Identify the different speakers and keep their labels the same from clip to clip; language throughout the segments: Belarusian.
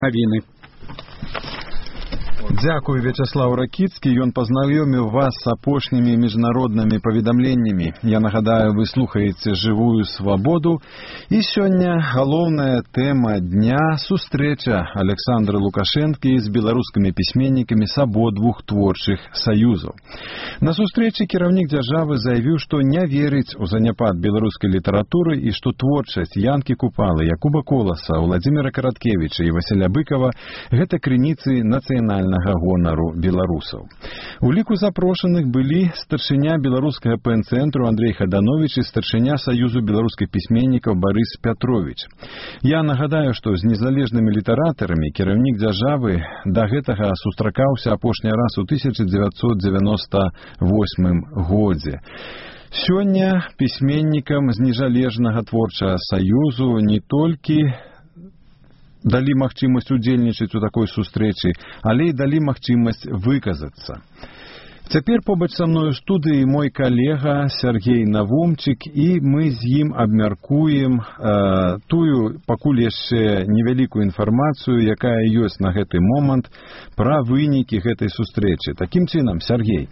Speaker 1: Навіны.
Speaker 2: Дзякуй, Вячаслав Ракіцкі. Ён пазнаёміў вас з апошнімі міжнароднымі паведамленнямі. Я нагадаю, вы слухаеце «Жывую свабоду». І сёння галоўная тэма дня – сустрэча Александра Лукашэнкі з беларускімі пісьменнікамі з абодвух творчых саюзаў. На сустрэчы кіраўнік дзяржавы заявіў, што не верыць у заняпад беларускай літаратуры і што творчасць Янкі Купалы, Якуба Коласа, Владзіміра Караткевіча і Васіля Быкава – гэта крыніцы нацыянальнага гонару беларусаў. У ліку запрошаных былі старшыня беларускага ПН-цэнтру Андрей Хаданович і старшыня Саюзу беларускіх пісьменнікаў Барыс Пятрович. Я нагадаю, што з незалежнымі літаратарамі кіраўнік дзяржавы да гэтага сустракаўся апошні раз у 1998 годзе. Сёння пісьменнікам з незалежнага творчага саюзу не толькі далі магчымасць удзельнічаць у такой сустрэчы, але і далі магчымасць выказацца. Цяпер побач са мною ў студыі мой калега Сергей Навумчык, і мы з ім абмяркуем тую пакуль яшчэ невялікую інфармацыю, якая ёсць на гэты момант пра вынікі гэтай сустрэчы. Такім чынам, Сергей,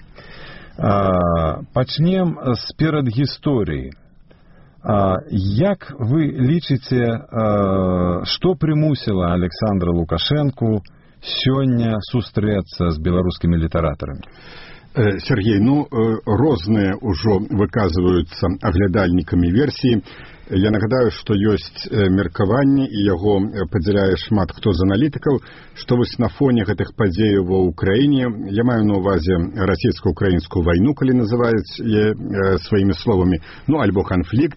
Speaker 2: пачнем з перадгісторыі. Як вы лічыце, што прымусіла Александра Лукашэнку сёння сустрэцца з беларускімі літаратарамі?
Speaker 1: Сергей, розныя ўжо выказваюцца аглядальнікамі версіі. Я нагадаю, што ёсць меркаванне, і яго падзяляе шмат хто з аналітыкаў, што вось на фоне гэтых падзеяў ва ўкраіне, я маю на ўвазе расійска-украінскую вайну, калі называюць сваімі словамі, альбо канфлікт,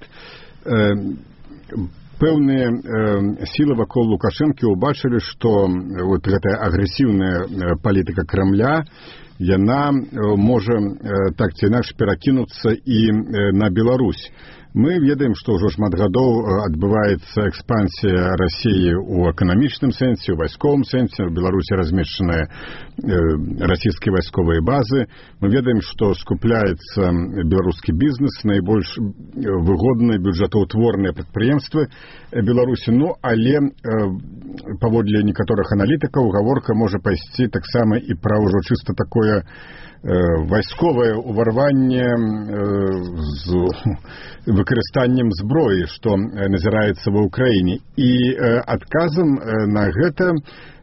Speaker 1: пэўныя сілы вакол Лукашэнкі ўбачылі, што вот гэтая агрэсіўная палітыка Крамля, яна можа так ці інакш перакінуцца і на Беларусь. Мы ведаем, што ўжо шмат гадоў адбываецца экспансія Расіі ў эканамічным сэнсе, у вайсковым сэнсе. У Беларусі размешчаныя расійскія вайсковыя базы. Мы ведаем, што скупляецца беларускі бізнес, найбольш выгодныя бюджэтаўтворныя прадпрыемствы Беларусі. Але паводле некаторых аналітыкаў гаворка можа пайсці таксама і пра ўжо чыста такое вайсковае ўварванне з выкарыстаннем зброі, што назіраецца ва ўкраіне. І адказам на гэта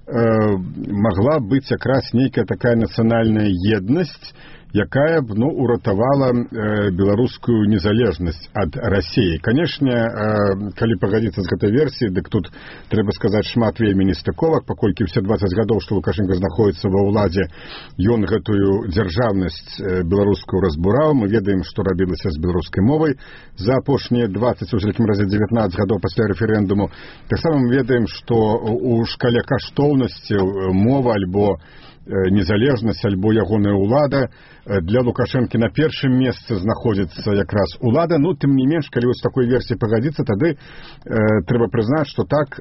Speaker 1: магла быць якраз нейкая такая нацыянальная еднасць, якая б уратавала беларускую незалежнасць ад Расіі. Канешне, калі пагадзіцца з гэтай версіяй, дык тут трэба сказаць шмат вельмі нестыковак, паколькі ўсе 20 гадоў, што Лукашенко знаходіцца ва ўладзе, ён гэтую дзяржаўнасць беларускую разбураў. Мы ведаем, што рабілася з беларускай мовай за апошнія 20, у вялікім разе 19 гадоў пасля рэферэндуму. Таксама мы ведаем, што у шкале каштоўнасцяў мова альбо незалежнасць, альбо ягоная ўлада, для Лукашэнкі на першым месцы знаходзіцца якраз улада. Тым не менш, калі вось такой версіі пагадзіцца, тады трэба прызнаць, што так,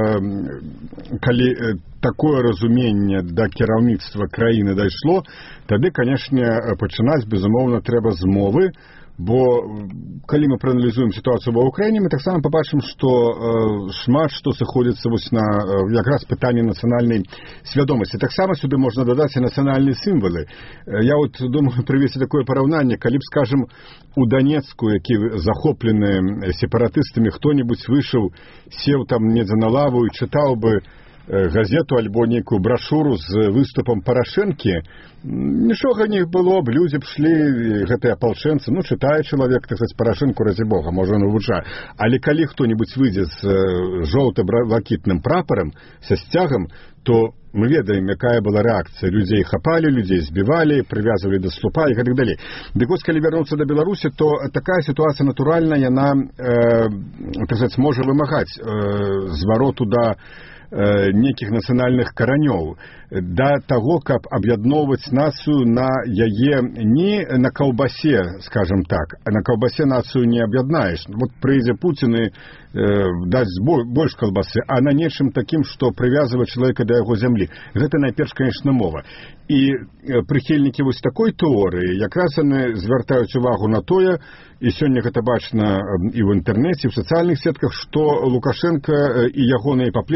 Speaker 1: калі такое разуменне да кіраўніцтва краіны дайшло, тады, канешне, пачынаць, безумоўна, трэба з мовы. Бо калі мы прааналізуем сітуацыю ва ўкраіне, мы таксама пабачым, што шмат што сыходзіцца вось на якраз пытанне нацыянальнай свядомасці. Таксама сюды можна дадаць і нацыянальныя сімвалы. Я думаю прывесці такое параўнанне, калі б, скажем, у Донецку, які захоплены сепаратыстамі, хто-небудзь выйшаў, сеў там недзе на лаву і чытаў бы газету альбо нейкую брашуру з выступам Парашэнкі, нічога не было б, людзі б шлі, гэтыя апалчэнцы, чытае чалавек, так сказаць, Парашэнку, рази Бога, можа навучае. Але калі хто-небудзь выйдзе з жоўта-блакітным прапарам, са сцягам, то мы ведаем, якая была рэакцыя. Людзей хапалі, людзей збівалі, прывязвалі да слупа і гэтак далей. Дык вось, калі вярнуцца да Беларусі, то такая сітуацыя натуральна, яна, так сказаць, можа вымагаць звароту да нейкіх нацыянальных каранёў, да таго, каб аб'ядноўваць нацыю на яе не на каўбасе, скажем так, а на каўбасе нацыю не аб'яднаеш. Вот прыйдзе Пуцін і даць больш калбасы, а на нечым такім, што прывязвае чалавека да яго зямлі. Гэта найперш, конечно, мова. І прыхільнікі вось такой тэорыі якраз яны звяртаюць увагу на тое, і сёння гэта бачна і ў інтэрнэце, і ў сацыяльных сетках, што Лукашенко і ягоныя паплечнікі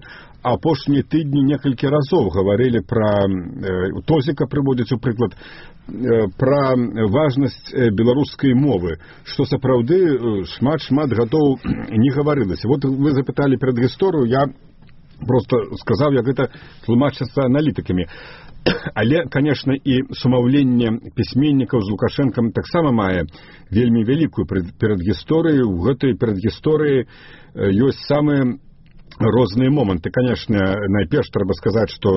Speaker 1: апошнія тыдні некалькі разоў гаварылі пра Тозіка прыводзіць у прыклад пра важнасць беларускай мовы, што сапраўды шмат гадоў не гаварылася. Вот вы запыталі перад гісторыю, я просто сказаў, як гэта тлумачыцца аналітыкамі. Але, конечно, і сумаўленне пісьменнікаў з Лукашэнкам таксама мае вельмі вялікую перадгісторыю. У гэтай перадгісторыі ёсць самыя розныя моманты. Конечно, найперш трэба сказаць, што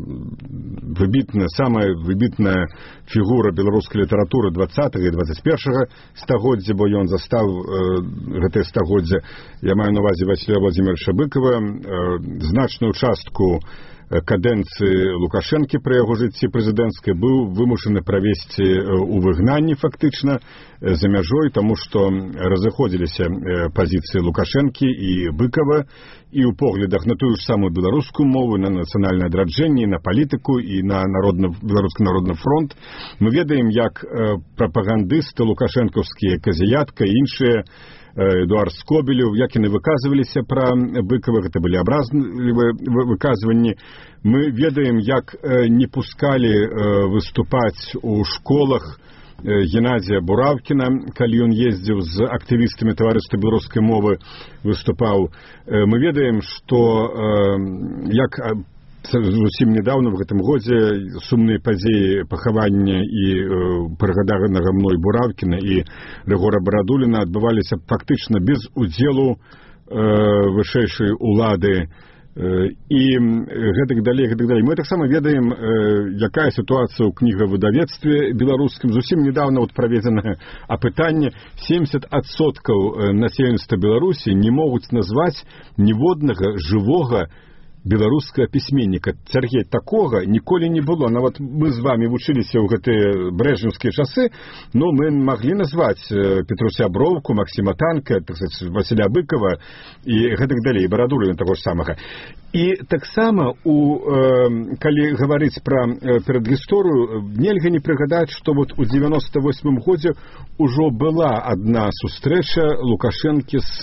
Speaker 1: самая выбітная фігура беларускай літаратуры 20-го і 21-го стагоддзя, бо ён застаў гэтае стагоддзе, я маю на увазе Васіля Владзіміровича Быкова, значную частку кадэнцыі Лукашэнкі пры яго жыцці прэзідэнцкай быў вымушаны правесці ў выгнанні фактычна за мяжой, таму што разыходзіліся пазіцыі Лукашэнкі і Быкова і ў поглядах на тую ж самую беларускую мову, на нацыянальнае адраджэнне, на палітыку і на беларускі народны фронт. Мы ведаем, як прапагандысты лукашэнкаўскія, Казіятка і іншыя, Эдуард Скобелев, як яны выказваліся пра Быкова, гэта былі абразлівыя выказванні. Мы ведаем, як не пускалі выступаць у школах Геннадзія Буравкіна, калі ён ездзіў з актывістамі таварыства беларускай мовы, выступаў. Мы ведаем, што як зусім недавно в гэтым годзе сумныя падзеі пахавання і прыгаданага мной Буравкіна і Рыгора Барадуліна адбываліся фактычна без удзелу вышэйшай улады і гэтак далей. Мы таксама ведаем, якая сітуацыя ў кнігавыдавецтве беларускім. Зусім недавно праведзена апытанне, 70% насельніцтва Беларусі не могуць назваць ніводнага жывога беларускага пісьменніка. Сергей, такога ніколі не было. Нават мы з вами вучыліся ў гэтыя брэжнеўскія часы, но мы маглі назваць Петруся Броўку, Максіма Танка, Васіля Быкова і гэтак далей, Барадуліна таго ж самага. І таксама, калі гаварыць пра перадгісторыю, нельга не прыгадаць, што вот у 98 годзе ўжо была адна сустрэча Лукашэнкі з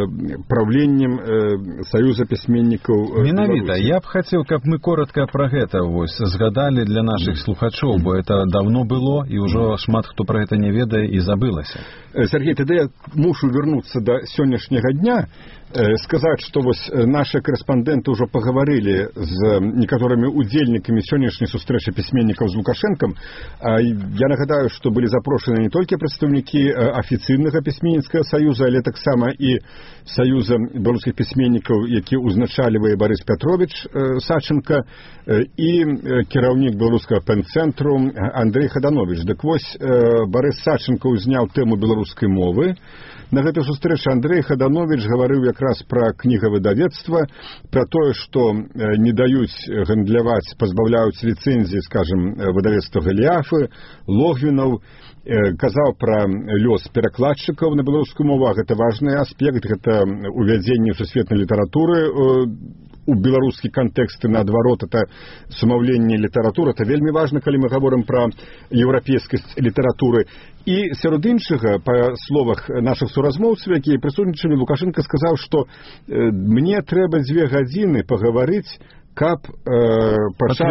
Speaker 1: правленнем Саюза пісьменнікаў.
Speaker 2: Я б хацеў, каб мы коротка пра гэта згадалі для нашых слухачоў, бо это давно было, і ўжо шмат хто пра гэта не ведае і забылася.
Speaker 1: Сергей, тады я мушу вярнуцца да сённяшняга дня, сказаць, што нашы корэспандэнты ўжо пагаварылі з некаторымі удзельнікамі сённяшняй сустрэчы пісьменнікаў з Лукашэнкам. Я нагадаю, што былі запрошаны не толькі прадстаўнікі афіцыйнага пісьменніцкага саюза, але таксама і саюза беларускіх пісьменнікаў, які ўзначальвае Барыс Пятрович Саченко, і кіраўнік беларускага пэн-цэнтру Андрэй Хаданович. Дык вось, Барыс Саченко ўзняў тэму беларускай мовы. На гэтай сустрэчы Андрэй Хаданович гаварыў якраз пра кнігавыдавецтва, пра тое, што не даюць гандляваць, пазбаўляюць ліцэнзіі, скажем, выдавецтва Галіафы, Логвінаў, казаў пра лёс перакладчыкаў на беларускую мову, а гэта важны аспект, гэта увядзенне сусветнай літаратуры у беларускі кантэкст, і наадварот, это сумаўленне літаратуры. Это вельмі важна, калі мы гаворым пра еўрапейскасць літаратуры. І сярод іншага, па словах нашых суразмоўцаў, якія прысутнічалі, Лукашенко сказаў, што мне трэба 2 гадзіны пагаварыць, каб пачаць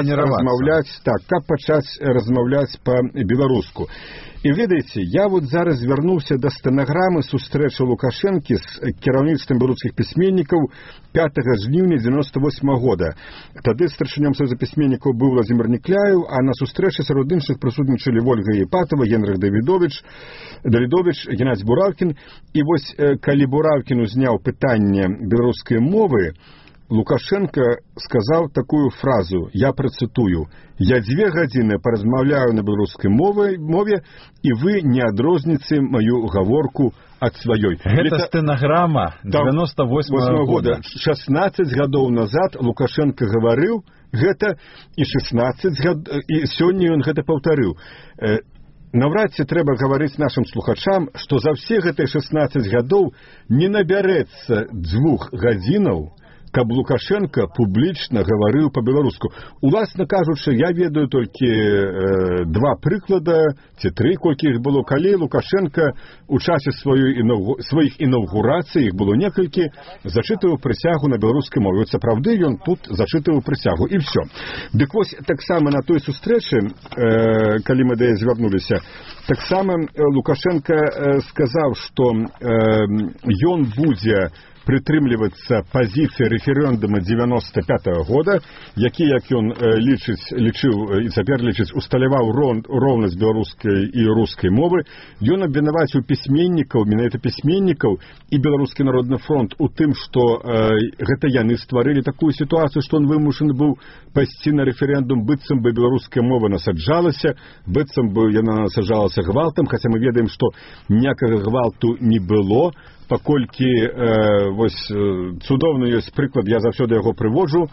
Speaker 1: размаўляць па-беларуску. І ведаеце, я вот зараз звярнуўся да стэнаграмы сустрэчы Лукашэнкі з кіраўніцтвам беларускіх пісьменнікаў 5 жніўня 98 года. Тады старшынём Саюза пісьменнікаў быў Владзімір Некляеў, а на сустрэчы сярод іншых прысутнічалі Вольга Епатова, Генрых Давідович, Геннадзь Буравкін. І вось, калі Буравкін узняў пытанне беларускай мовы, Лукашенко сказаў такую фразу, я працытую: «Я 2 гадзіны паразмаўляю на беларускай мове, і вы не адрозніце маю гаворку ад сваёй».
Speaker 2: Гэта стэнаграма 98 года.
Speaker 1: 16 гадоў назад Лукашенко гаварыў гэта, і сёння ён гэта паўтарыў. Наўрад ці трэба гаварыць нашым слухачам, што за ўсе гэтыя 16 гадоў не набярэцца 2 гадзінаў, каб Лукашенко публічна гаварыў па-беларуску. Уласна кажучы, я ведаю толькі два прыклада, ці тры, колькі іх было, калі Лукашенко у часе сваіх інаўгурацый, іх было некалькі, зачытываў прысягу на беларускай мове. Вот сапраўды ён тут зачытываў прысягу, і ўсё. Дык вось, таксама на той сустрэчы, калі мы да яе звярнуліся, таксама Лукашенко сказаў, што ён будзе прытрымлівацца пазіцыі рэферэндума 95-го года, які, як ён лічыў і цяпер лічыць, усталяваў роўнасць беларускай і рускай мовы. Ён абвінаваціў пісьменнікаў, менавіта пісьменнікаў і Беларускі народны фронт у тым, што гэта яны стварылі такую сітуацыю, што он вымушаны быў пайсці на рэферэндум, быццам бы беларуская мова насаджалася, быццам бы яна насаджалася гвалтам, хаця мы ведаем, што ніякага гвалту не было, паколькі вось цудоўны ёсць прыклад, я заўсёды яго прыводжу,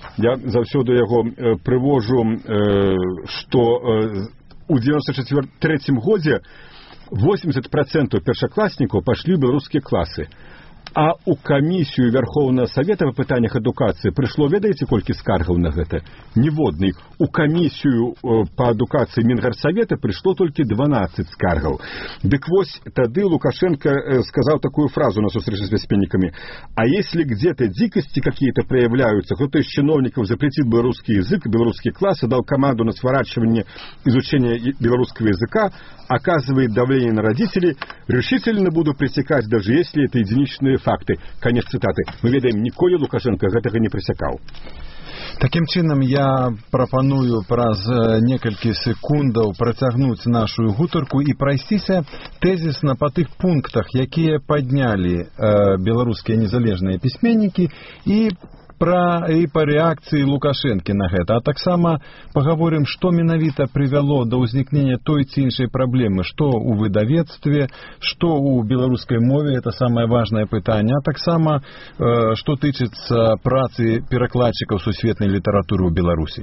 Speaker 1: што ў 94-3 годзе 80% першакласнікаў пайшлі ў беларускія класы. А ў камісію Верховнага Савета па пытаннях адукацыі прыйшло, ведаеце, колькі скаргаў на гэта? Ніводнай. У камісію па адукацыі Мінгарсавета прыйшло толькі 12 скаргаў. Дык вось тады Лукашенко сказал такую фразу на встрече с письменниками: а если где-то дикости какие-то проявляются, кто-то из чиновников запретит белорусский язык, белорусские классы, дал команду на сворачивание изучения белорусского языка, оказывает давление на родителей, решительно буду пресекать, даже если это единичные факты. Конец цитаты. Мы ведаем, ніколі Лукашенко гэтага не пресякаў.
Speaker 2: Такім чынам, я прапаную праз некалькі секундаў працягнуць нашу гутарку і прайсціся тэзісна па тых пунктах, якія паднялі беларускія незалежныя пісьменнікі і па рэакцыі Лукашэнкі на гэта. А таксама пагаворым, што менавіта прывяло да ўзнікнення той ці іншай праблемы, што ў выдавецтве, што ў беларускай мове, это самае важнае пытанне, а таксама што тычыцца працы перакладчыкаў сусветнай літаратуры ў Беларусі.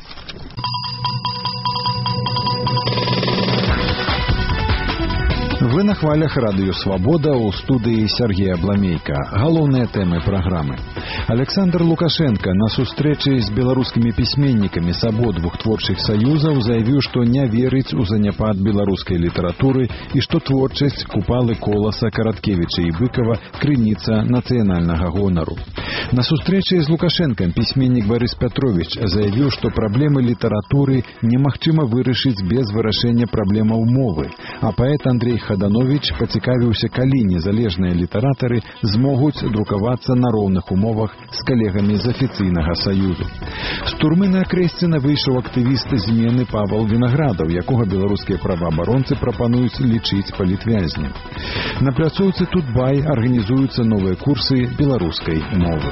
Speaker 2: Вы на хвалях радыё «Свабода», у студыі Сергея Бламейка. Галоўныя тэмы праграмы. Александр Лукашенко на сустрэчы з беларускімі пісьменнікамі з абодвух творчых саюзаў заявіў, што не верыць у заняпад беларускай літаратуры і што творчасць Купалы, Коласа, Караткевіча і Быкова крыніца нацыянальнага гонару. На сустрэчы з Лукашэнкам пісьменнік Барыс Пятровіч заявіў, што праблемы літаратуры немагчыма вырашыць без вырашэння праблемаў мовы, а паэт Андрей Хаданович пацікавіўся, калі незалежныя літаратары змогуць друкавацца на роўных умовах з калегамі з афіцыйнага саюзу. З турмы на Акрэсціна выйшаў актывіст змены Павел Вінаградаў, якога беларускія праваабаронцы прапануюць лічыць палітвязнем. На пляцоўцы Тутбай арганізуюцца новыя курсы беларускай мовы.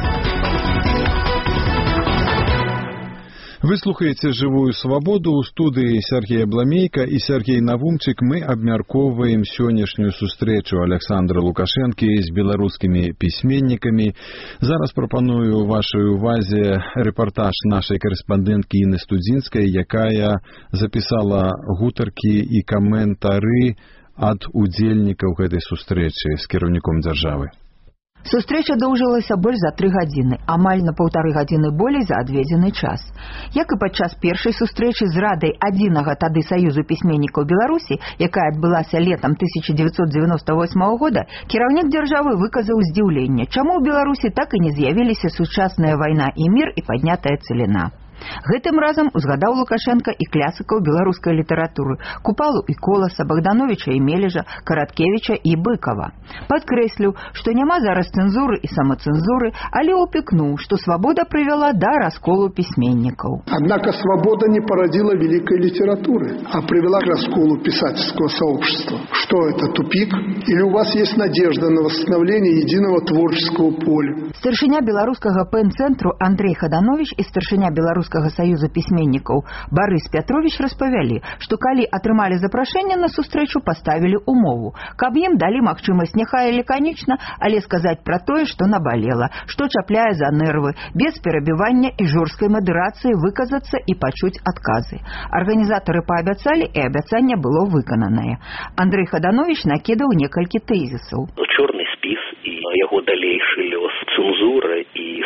Speaker 2: Вы слухаеце «Жывую свабоду», у студыі Сергея Бламейка і Сергей Навумчык. Мы абмяркоўваем сённяшнюю сустрэчу Александра Лукашэнкі з беларускімі пісьменнікамі. Зараз прапаную вашай увазе рэпартаж нашай карэспандэнткі Інны Студзінскай, якая запісала гутаркі і каментары ад удзельнікаў гэтай сустрэчы з кіраўніком дзяржавы.
Speaker 3: Сустрэча доўжылася больш за 3 гадзіны, амаль на 1,5 гадзіны болей за адведзены час. Як і падчас першай сустрэчы з Радай адзінага тады Саюзу пісьменнікаў Беларусі, якая адбылася летам 1998 года, кіраўнік дзяржавы выказаў здзіўленне, чаму ў Беларусі так і не з'явіліся сучасная вайна і мір і паднятая цэліна. Гэтым разам узгадаў Лукашенко і класікаў беларускай літаратуры Купалу і Коласа, Богдановича і Мележа, Караткевича і Быкова. Падкрэсліў, што няма зараз цэнзуры і самацэнзуры, але упекнуў, што свабода прывяла да расколу письменников.
Speaker 4: Однако свобода не породила великой литературы, а привела к расколу писательского сообщества. Что это, тупик? Или у вас есть надежда на восстановление единого творческого поля?
Speaker 3: Старшыня беларускага пен-цэнтру Андрей Хаданович і старшыня Беларускага саюза пісьменнікаў Барыс Пятрович распавялі, што калі атрымалі запрашэнне на сустрэчу, паставілі умову, каб ім далі магчымасць няхай лаканічна, але сказаць пра тое, што набалела, што чапляе за нервы, без перабівання і жорсткай мадэрацыі выказацца і пачуць адказы. Арганізатары паабяцалі, і абяцанне было выкананае. Андрей Хаданович накідаў некалькі тэзісаў.
Speaker 5: Чорны спіс і яго далейшы лёс, цэнзура і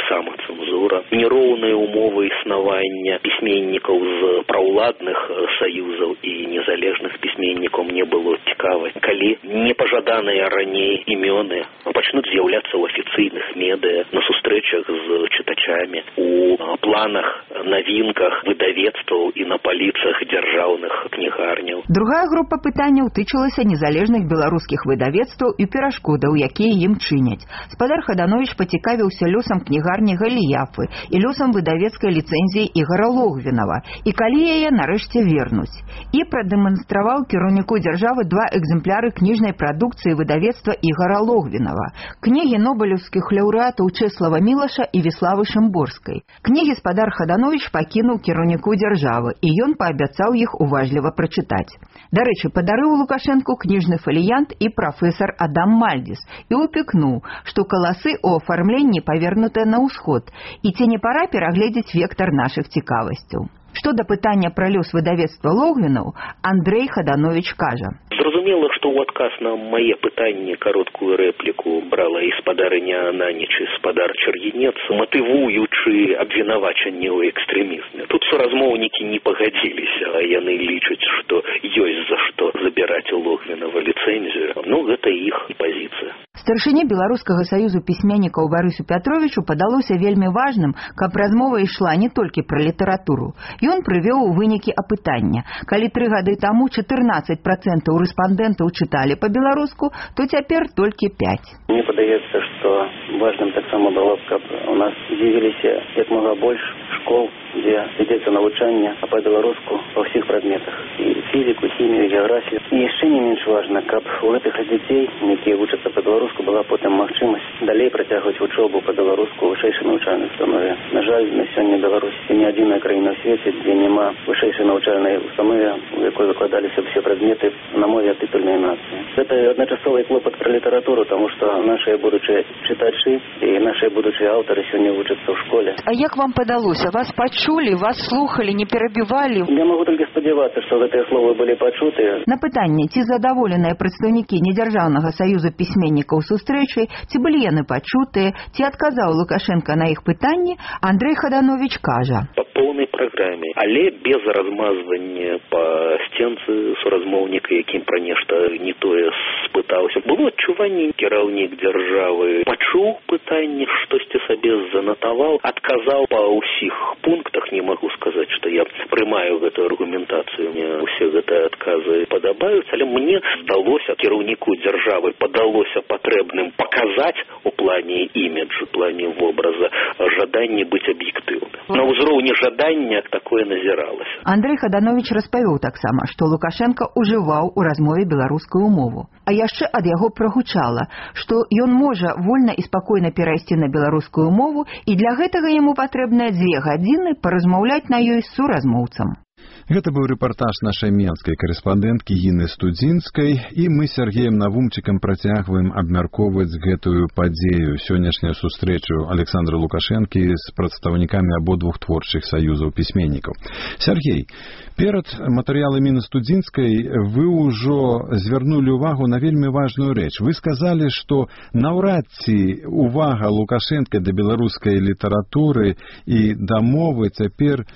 Speaker 5: таксама цэнзура. Нероўныя ўмовы існавання пісьменнікаў з праўладных саюзаў і незалежных пісьменнікаў мне было цікава. Калі непажаданыя раней імёны пачнуць з'яўляцца ў афіцыйных медыа, на сустрэчах з чытачамі, у планах, навінках выдавецтваў і на паліцах дзяржаўных кнігарняў.
Speaker 3: Другая група пытанняў тычылася незалежных беларускіх выдавецтваў і перашкодаў, якія ім чыняць. Спадар Хаданович пацікавіўся лёсам кнігарні Галіяфы і лёсам выдавецкай ліцэнзіі Ігара Логвінава, і калі яе нарэшце вернуць. І прадэманстраваў кіраўніку дзяржавы 2 экземпляры кніжнай прадукцыі выдавецтва Ігара Логвінава. Кнігі нобелеўскіх лаўрэатаў Чэслава Мілаша і Віславы Шымборскай. Кнігі спадар Хаданович пакінуў кіраўніку дзяржавы, і ён паабяцаў іх уважліва прачытаць. Дарэчы, падарыў Лукашэнку кніжны фаліянт і прафесар Адам Мальдзіс і упікнуў, што каласы ў афармленні павернутыя на ўсход, і ці не пара перагледзець вектар нашых цікавасцяў. Што да пытання пра лёс выдавецтва Логвінаў, Андрэй Хаданович кажа.
Speaker 5: Зразумела, што ў адказ на мае пытанні кароткую рэпліку брала і спадарыня Ананіч, і спадар Чаргінец, матывуючы абвінавачанне ў экстрэмізме. Тут суразмоўнікі не пагадзіліся, а яны лічаць, што ёсць за што забіраць у Логвінава ліцэнзію. Ну, гэта іх пазіцыя.
Speaker 3: Старшыне Беларускага саюзу пісьменнікаў Барысу Пятровічу падалося вельмі важным, каб размова ішла не толькі пра літаратуру. Ён прывёў вынікі апытання. Калі 3 гады таму 14% рэспандэнтаў чыталі па-беларуску, то цяпер толькі 5%.
Speaker 6: Мне падаецца, што важным таксама было, каб у нас з'явіліся як мага больш школ, дзе вядзецца навучанне па-беларуску ва ўсіх прадметах. І фізіку, хімію, геаграфію. І яшчэ не менш важна, каб у гэтых дзяцей, якія вучацца па-беларуску, была потым магчымасць далей працягваць вучобу па-беларуску ў вышэйшай навучальнай установе. На жаль, на сёння Беларусь не адзіная краіна ў свеце, дзе няма вышэйшай навучальнай установы, у якой выкладаліся ўсе прадметы на мове тытульнай нацыі. Гэта адначасовы клопат пра літаратуру, таму што нашыя будучыя чытачы і нашыя будучыя аўтары сёння вучацца ў школе.
Speaker 3: А як вам падалося? Вас пачулі, вас слухалі, не перабівалі?
Speaker 6: Я магу толькі спадзявацца, што гэтыя словы былі пачутыя.
Speaker 3: На пытанне, ці задаволеныя прадстаўнікі недзяржаўнага саюза пісьменнікаў сустрэчай, ці былі яны пачутыя, ці адказаў Лукашенка на іх пытанні, Андрэй Хаданович кажа.
Speaker 5: Па поўнай праграме, але без размазвання па сценцы суразмоўніка, якім пра нешта не тое спытаўся. Было адчуванне, кіраўнік дзяржавы пачуў пытанне, штосьці сабе занатаваў, адказаў па ўсіх пунктах. Не магу сказаць, што я прымаю гэтую аргументацыю. Мне ўсе гэтыя адказы падабаюцца, але мне здалося, кіраўніку дзяржавы падалося патрэбным паказаць у плане іміджу, у плане вобраза жаданне быць аб'ектыўным. На ўзроўні жадання такое назіралася.
Speaker 3: Андрэй Хаданович распавёў таксама, што Лукашенка ўжываў у размове беларускую мову. А яшчэ ад яго прагучала, што ён можа вольна і спакойна перайсці на беларускую мову, і для гэтага яму патрэбныя 2 гадзіны паразмаўляць на ёй з суразмоўцам.
Speaker 2: Гэта быў рэпартаж нашай менскай карэспандэнткі Інны Студзінскай, і мы з Сергеем Навумчыкам працягваем абмяркоўваць гэтую падзею, сённяшнюю сустрэчу Александра Лукашэнкі з прадстаўнікамі абодвух творчых саюзаў пісьменнікаў. Сергей, перад матэрыяламі Інны Студзінскай вы ўжо звярнулі ўвагу на вельмі важную рэч. Вы сказалі, што наўрад ці увага Лукашэнка да беларускай літаратуры і да мовы цяпер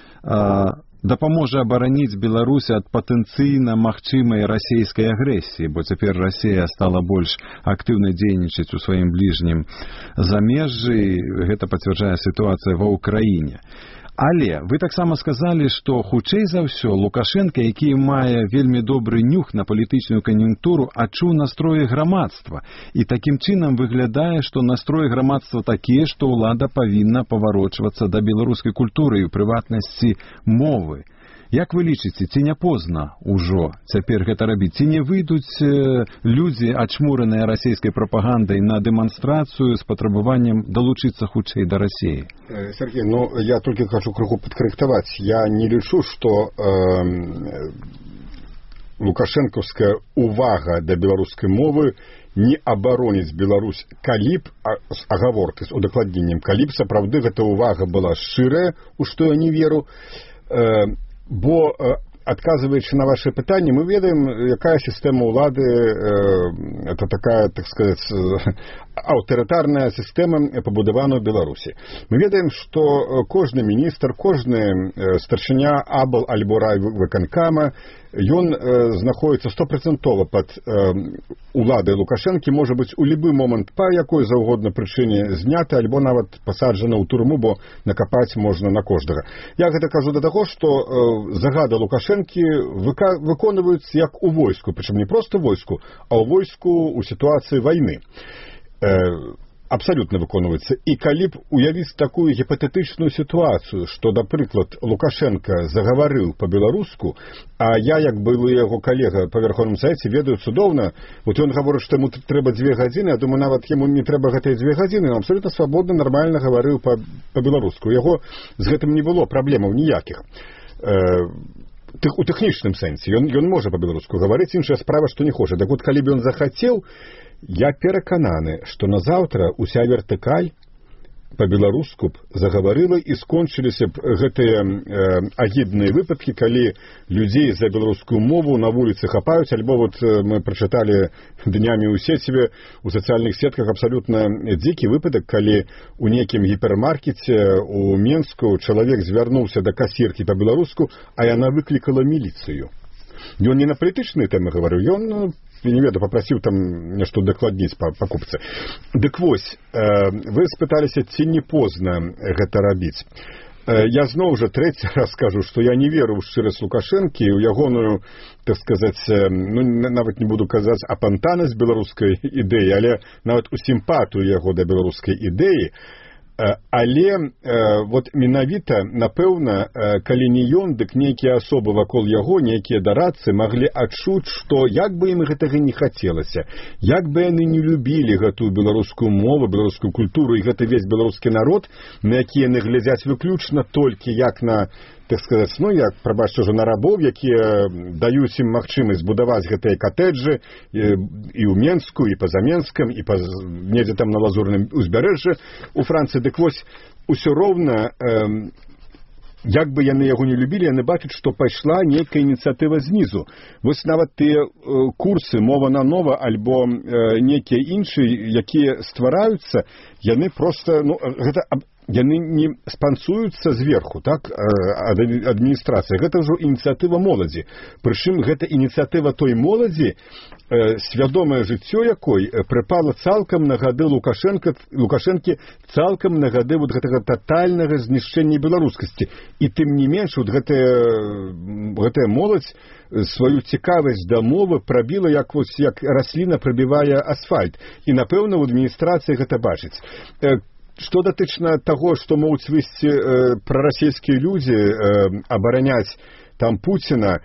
Speaker 2: дапаможа абараніць Беларусь ад патэнцыйна магчымай расійскай агрэсіі, бо цяпер Расія стала больш актыўна дзейнічаць у сваім бліжнім замежжы, гэта пацвярджае сітуацыя ва ўкраіне. Але вы таксама сказалі, што хутчэй за ўсё Лукашенка, які мае вельмі добры нюх на палітычную кан'юнктуру, адчуў настроі грамадства. І такім чынам выглядае, што настроі грамадства такія, што ўлада павінна паварочвацца да беларускай культуры і ў прыватнасці мовы. Як вы лічыце, ці не позна ўжо цяпер гэта рабіць? Ці не выйдуць людзі, ачмураныя расійскай прапагандай, на дэманстрацыю з патрабаваннем далучыцца хутчэй да Расіі?
Speaker 1: Сергей, я толькі хочу крыху падкарэктаваць. Я не лічу, што лукашэнкаўская увага да беларускай мовы не абароніць Беларусь, калі б, з агаворкай, з удакладненнем, калі б сапраўды гэта увага была шчырая, у што я не веру, бо, адказваючы на ваши пытанні, мы ведаем, якая сістэма ўлады, это такая, так сказаць, аўтарытарная сістэма пабудавана ў Беларусі. Мы ведаем, што кожны міністр, кожны старшыня абл альбо райвыканкама, ён знаходіцца 100% пад уладай Лукашэнкі, можа быць у любы момант па якой заўгодна прычыне зняты альбо нават пасаджана ў турму, бо накапаць можна на кожнага. Я гэта кажу да таго, што загады Лукашэнкі выконваюцца як у войску, прычым не проста войску, а ў войску ў сітуацыі вайны. Абсалютна выконваецца. І калі б уявіць такую гіпатэтычную сітуацыю, што, напрыклад, Лукашенко загаварыў па-беларуску, а я, як былы яго калега па Верховным Савеце, ведаю цудоўна, вот ён гаворыць, што яму трэба 2 гадзіны, я думаю, нават яму не трэба гэтыя 2 гадзіны, ён абсалютна свабодна, нармальна гаварыў па-беларуску. У яго з гэтым не было праблемаў ніякіх. У тэхнічным сэнсе. Ён можа па-беларуску гаварыць, іншая справа, што не хоча. Так вот, калі б ён захацеў, я перакананы, што назаўтра уся вертыкаль па-беларуску б загаварыла і скончыліся б гэтыя агідныя выпадкі, калі людзей за беларускую мову на вуліцы хапаюць, альбо вот мы прачыталі днямі ў сеціве, у сацыяльных сетках абсалютна дзікі выпадак, калі у нейкім гіпермаркеце у Менску чалавек звярнуўся да касіркі па-беларуску, а яна выклікала міліцыю. Ён не на палітычныя тэмы гаварыў, ён я не ведаю, попросіў там нешта дакладніць па покупцы. Дык вось, вы спыталіся, ці не позна гэта рабіць. Я зноў жа трэці раз скажу, што я не веру ў шчырасць Лукашэнкі, у ягоную, так сказаць, ну, нават не буду казаць апантанасць беларускай ідэі, але нават у сімпатыю яго да беларускай ідэі. Але вот менавіта, напэўна, калі не ён, дык нейкія асобы вакол яго, нейкія дарадцы маглі адчуць, што як бы ім гэтага не хацелася, як бы яны не любілі гэтую беларускую мову, беларускую культуру і гэты весь беларускі народ, на які яны глядзяць выключна толькі як на, так сказаць, ну, як, прабачце ўжо, на рабоў, якія даюць ім магчымасць будаваць гэтыя катэджы і ў Менску, і па-за Менскам, і недзе там на Лазурным узбярэжжы у Францыі. Дык вось, усё роўна, як бы яны яго не любілі, яны бачаць, што пайшла нейкая ініцыятыва знізу. Вось нават тыя курсы «Мова на нова» альбо нейкія іншыя, якія ствараюцца, яны проста, ну, гэта яны не спансуюцца зверху, так, ад адміністрацыі. Гэта ўжо ініцыятыва моладзі. Прычым гэта ініцыятыва той моладзі, свядомае жыццё якой прыпала цалкам на гады Лукашэнкі, цалкам на гады вот гэтага татальнага знішчэння беларускасці. І тым не менш, вот гэтая моладзь сваю цікавасць да мовы прабіла, як расліна прабівае асфальт. І, напэўна, у адміністрацыі гэта бачыць. Што датычна таго, што могуць выйсці прарасійскія людзі, абараняць там Пуціна,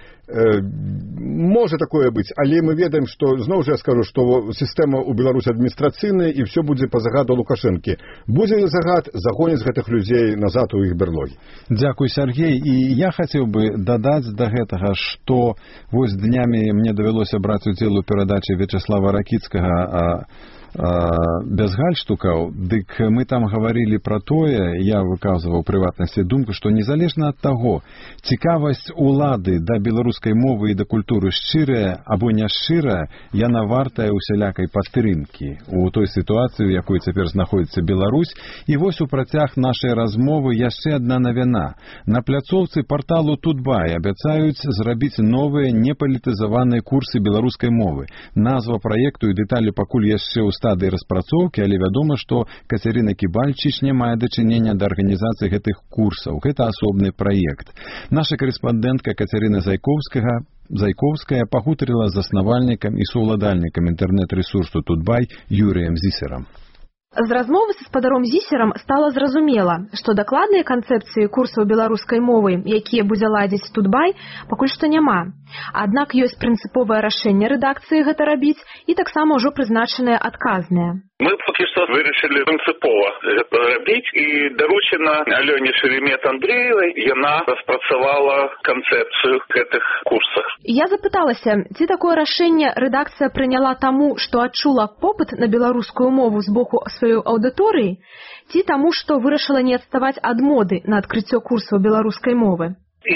Speaker 1: можа такое быць, але мы ведаем, што, зноў жа я скажу, што сістэма ў Беларусі адміністрацыйная і ўсё будзе па загаду Лукашэнкі. Будзе загад, загоняць гэтых людзей назад у іх берлогі.
Speaker 2: Дзякуй, Сергей. І я хацеў бы дадаць да гэтага, што вось днямі мне давялося браць удзел у перадачы Вячеслава Ракіцкага без гальштукаў, дык мы там гаварылі пра тое, я выказваў прыватнасці думку, што незалежна ад таго, цікавасць улады да беларускай мовы і да культуры шчырая або няшчырая, яна вартая усялякай падтрымкі у той сітуацыі, у якой цяпер знаходзіцца Беларусь. І вось у працяг нашай размовы яшчэ адна навіна. На пляцоўцы парталу Тутбай абяцаюць зрабіць новыя непалітызаваныя курсы беларускай мовы. Назва праекту і дэталі пакуль яшчэ ў стадыі распрацоўкі, але вядома, што Кацярына Кібальчыч не мае дачынення да арганізацыі гэтых курсаў. Гэта асобны праект. Наша карэспандэнтка Кацярына Зайковская пагутарыла з заснавальнікам і саўладальнікам інтэрнэт-рэсурсу Тутбай Юрыем Зісерам.
Speaker 7: З размовы з гаспадаром Зісерам стала зразумела, што дакладныя канцэпцыі курсаў беларускай мовы, якія будзе ладзіць Тутбай, пакуль што няма. Аднак ёсць прынцыповае рашэнне рэдакцыі гэта рабіць і таксама ўжо прызначаныя адказныя.
Speaker 8: Мы поки что вырашили принципово это робить, и доручено Алене Шеремет-Андреевой, яна распрацавала концепцию этих курсов.
Speaker 7: Я запыталася, ці такое рашэнне рэдакцыя прыняла таму, што адчула попыт на беларускую мову з боку сваёй аўдыторыі, ці таму, што вырашыла не адставаць ад моды на адкрыццё курсаў беларускай мовы?
Speaker 8: И то,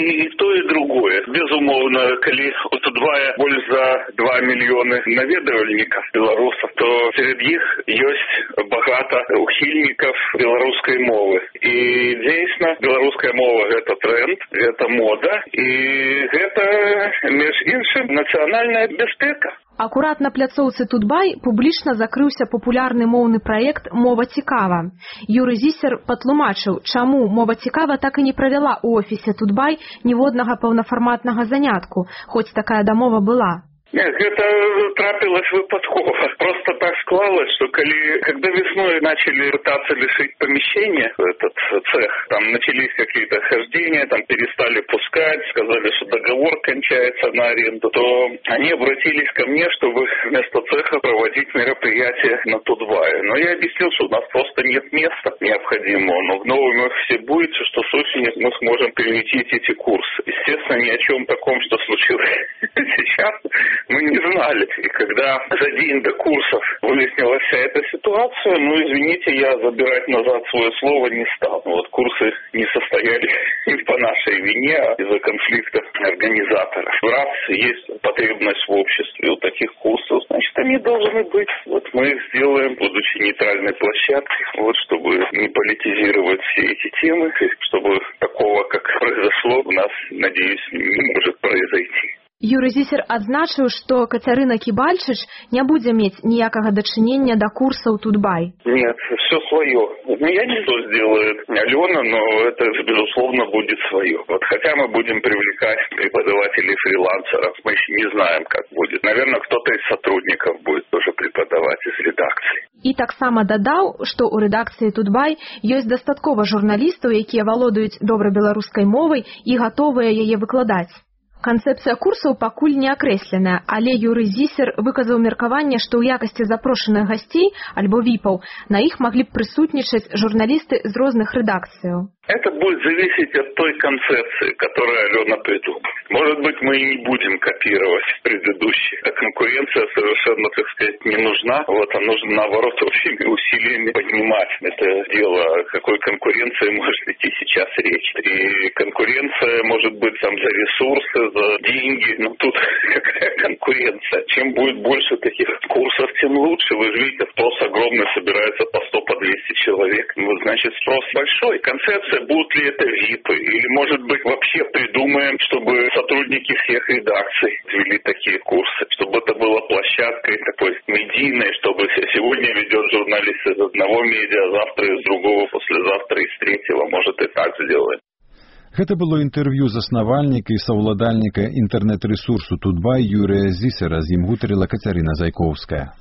Speaker 8: то и другое. Безумоўна, калі у Тутбая больш за 2 мільёны наведвальнікаў беларусаў, то сярод іх ёсць багата ухільнікаў беларускай мовы. І дзейсна, беларуская мова гэта тренд, гэта мода, і гэта, між іншым, нацыянальная бяспека.
Speaker 7: Акурат на пляцоўцы Тутбай публічна закрыўся папулярны моўны праект «Мова цікава». Юрый Зісер патлумачыў, чаму «Мова цікава» так і не правяла ў офісе Тутбай ніводнага паўнафарматнага занятку, хоць такая дамова была.
Speaker 8: Нет, это трапилось выпадково. Просто так склалось, что когда весной начали пытаться лишить помещения, этот цех, там начались какие-то хождения, там перестали пускать, сказали, что договор кончается на аренду, то они обратились ко мне, чтобы вместо цеха проводить мероприятия на Тутбае. Но я объяснил, что у нас просто нет места необходимого, но в новом офисе будет, что с осени мы сможем переместить эти курсы. Естественно, ни о чем таком, что случилось сейчас, мы не знали. И когда за день до курсов выяснилась вся эта ситуация, извините, я забирать назад свое слово не стал. Вот курсы не состоялись не по нашей вине, а из-за конфликта организаторов. Раз есть потребность в обществе у таких курсов, значит, они должны быть. Вот мы их сделаем, будучи нейтральной площадкой, вот, чтобы не политизировать все эти темы, чтобы такого, как произошло, у нас, надеюсь, не может произойти.
Speaker 7: Юрый Зісер адзначыў, што Кацярына Кібальчыч не будзе мець ніякага дачынення да курсаў Тутбай.
Speaker 8: Нет, все свое. Я не что сделает Алена, но это, безусловно, будет свое. Вот хотя мы будем привлекать преподавателей фрилансеров, мы еще не знаем, как будет. Наверное, кто-то из сотрудников будет тоже преподавать из редакции.
Speaker 7: І таксама дадаў, што ў рэдакцыі Тутбай ёсць дастаткова журналістаў, якія валодаюць добра беларускай мовай і гатовыя яе выкладаць. Канцэпцыя курсаў пакуль не акрэсленая, але Юрый Зісер выказаў меркаванне, што ў якасці запрошаных гасцей альбо віпаў на іх маглі б прысутнічаць журналісты з розных рэдакцыяў.
Speaker 8: Это будет зависеть от той концепции, которую Алена придумала. Может быть, мы и не будем копировать предыдущие. А конкуренция совершенно, так сказать, не нужна. Вот, а нужно, наоборот, общими усилиями поднимать это дело. О какой конкуренции может идти сейчас речь? И конкуренция может быть там за ресурсы, за деньги. Но тут какая конкуренция? Чем будет больше таких курсов, тем лучше. Вы же видите, спрос огромный, собирается по 100, по 200 человек. Ну, значит, спрос большой. Концепция, будут ли это ВИПы, или, может быть, вообще придумаем, чтобы сотрудники всех редакций вели такие курсы, чтобы это была площадкой такой медийной, чтобы сегодня ведет журналист из одного медиа, завтра из другого, послезавтра из третьего, может и так сделаем.
Speaker 2: Гэта было інтэрв'ю заснавальніка і саўладальніка інтэрнэт-рэсурсу Тутбай Юрыя Зісера, з ім гутарыла Кацярына Зайковская.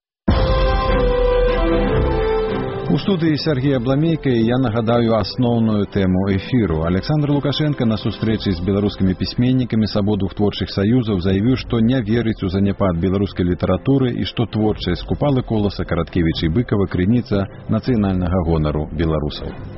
Speaker 2: У студыі Сергея Бламейка я нагадаю асноўную тэму эфіру. Александр Лукашенко на сустрэчы з беларускімі пісьменнікамі з абодвух творчых саюзаў заявіў, што не верыць у заняпад беларускай літаратуры і што творчасць Купалы, Коласа, Караткевіча і Быкава крыніца нацыянальнага гонару беларусаў.